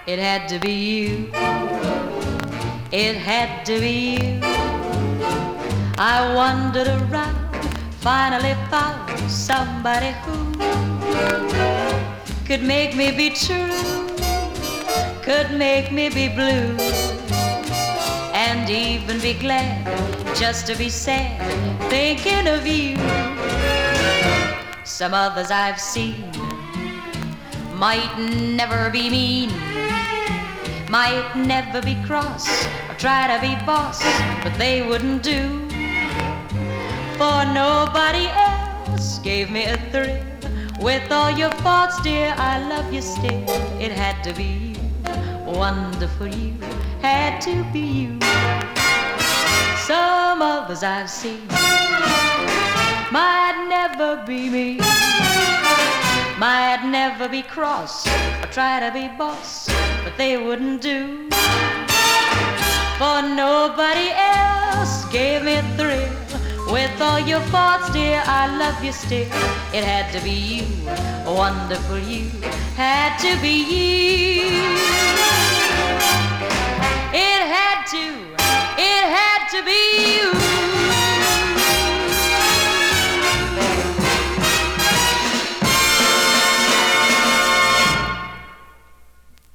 It had to be you. It had to be you. I wandered around, finally found somebody who could make me be true, could make me be blue, and even be glad just to be sad thinking of you. Some others I've seen might never be mean, might never be cross or try to be boss, but they wouldn't do. For nobody else gave me a thrill. With all your faults, dear, I love you still. It had to be you, wonderful you, had to be you. Some others I've seen might never be me, might never be cross or try to be boss, but they wouldn't do. For nobody else gave me a thrill. With all your faults, dear, I love you still. It had to be you, wonderful you, had to be you. It had to be you.